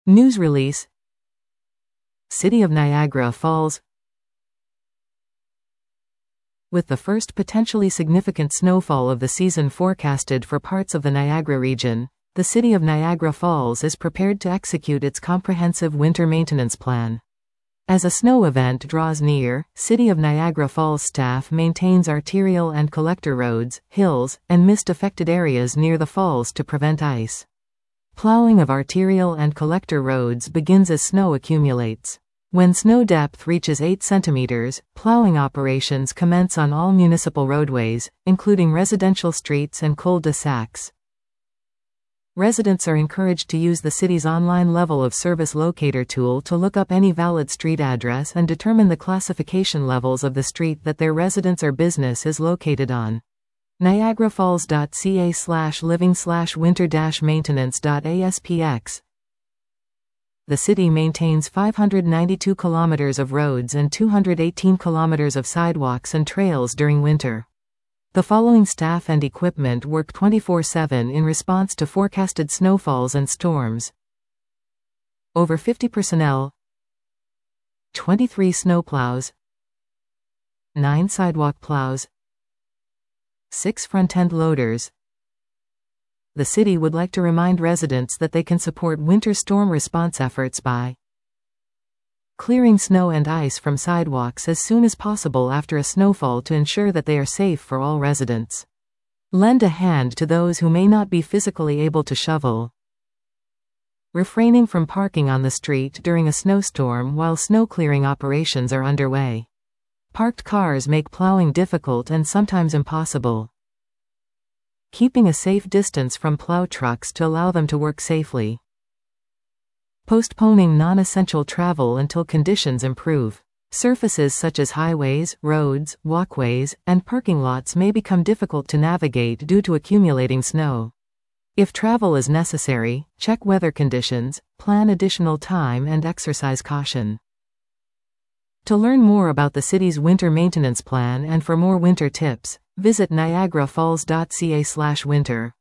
News release. City of Niagara Falls. With the first potentially significant snowfall of the season forecasted for parts of the Niagara region, the City of Niagara Falls is prepared to execute its comprehensive winter maintenance plan. As a snow event draws near, City of Niagara Falls staff maintains arterial and collector roads, hills, and mist-affected areas near the falls to prevent ice. Plowing of arterial and collector roads begins as snow accumulates. When snow depth reaches 8 centimeters, plowing operations commence on all municipal roadways, including residential streets and cul-de-sacs. Residents are encouraged to use the city's online level of service locator tool to look up any valid street address and determine the classification levels of the street that their residence or business is located on. niagarafalls.ca/living/winter-maintenance.aspx. The city maintains 592 kilometers of roads and 218 kilometers of sidewalks and trails during winter. The following staff and equipment work 24/7 in response to forecasted snowfalls and storms. Over 50 personnel, 23 snowplows, 9 sidewalk plows, 6 front-end loaders. The city would like to remind residents that they can support winter storm response efforts by clearing snow and ice from sidewalks as soon as possible after a snowfall to ensure that they are safe for all residents. Lend a hand to those who may not be physically able to shovel. Refraining from parking on the street during a snowstorm while snow clearing operations are underway. Parked cars make plowing difficult and sometimes impossible. Keeping a safe distance from plow trucks to allow them to work safely. Postponing non-essential travel until conditions improve. Surfaces such as highways, roads, walkways, and parking lots may become difficult to navigate due to accumulating snow. If travel is necessary, check weather conditions, plan additional time and exercise caution. To learn more about the city's winter maintenance plan and for more winter tips, visit niagarafalls.ca/winter.